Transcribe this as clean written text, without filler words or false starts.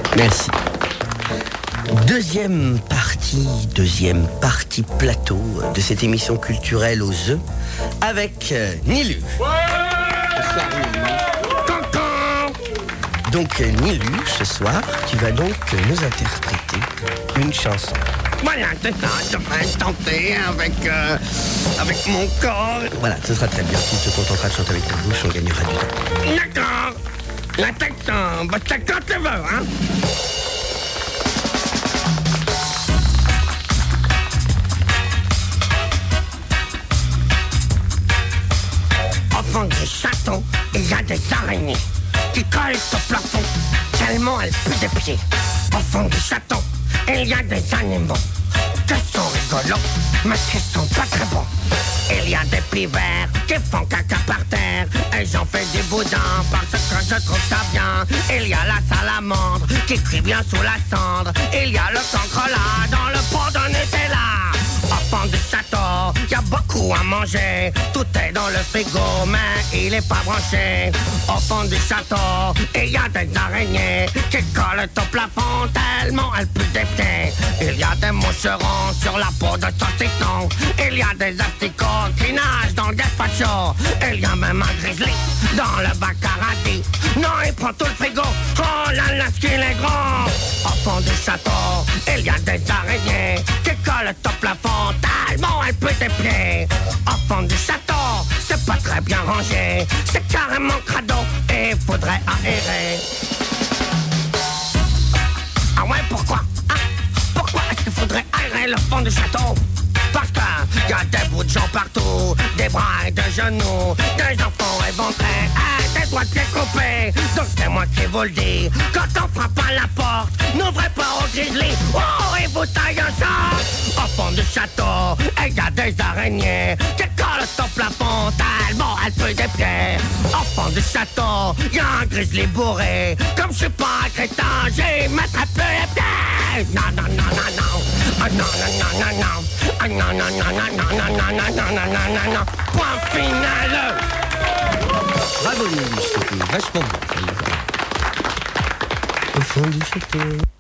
Merci. Deuxième partie plateau de cette émission culturelle aux œufs avec Nilu. Bonsoir Nilu. Donc Nilu, ce soir, tu vas donc nous interpréter une chanson. Voilà, c'est ça, je vais tenter avec mon corps. Voilà, ce sera très bien. Tu te contenteras de chanter avec ta bouche, on gagnera du temps. D'accord. La tête, bah, c'est quand tu veux, hein. Au fond du château, il y a des araignées qui collent au plafond, tellement elles puent des pieds. Au fond du château, il y a des animaux qui sont rigolos, mais qui sont pas très bons. Il y a des pivers qui font caca par terre, et j'en fais du boudin parce que je trouve ça bien. Il y a la salamandre qui crie bien sous la cendre. Il y a le cancre là dans le pot de Nutella. Au fond du château, y a beaucoup à manger. Tout est dans le frigo, mais il est pas branché. Au fond du château, il y a des araignées qui collent au plafond tellement elles puent des pieds. Il y a des moucherons sur la peau de saucisson. Il y a des asticots qui nagent dans le gazpacho. Il y a même un grizzly dans le bac à radis. Non, il prend tout le frigo. Oh là là, ce qu'il est grand. Au fond du château, il y a des araignées qui collent au plafond tellement elles puent des pieds. Au fond du château, c'est pas très bien rangé. C'est carrément crado et faudrait aérer. Ah ouais, pourquoi? Ah, pourquoi est-ce qu'il faudrait aérer le fond du château? Parce qu'il y a des bouts de gens partout, des bras et des genoux, des enfants éventrés, et des doigts de pied coupés. Donc c'est moi qui vous le dis, quand on frappe à la porte, n'ouvrez pas au grizzly, oh, et vous taille un sac. Au fond du château, il y a des araignées qui collent au plafond tellement elles puent des pieds. Au fond du château, il y a un grizzly bourré. Comme je suis pas un crétin, j'y mettrai plus les pieds. Non, non, non, non, non. Ah, non, non, non, non, non. Ah, non, non, non, non, non, non, non, non, non, non, non, non, non. Point final. Bravo Nilu, c'était vachement bon. Au fond du château.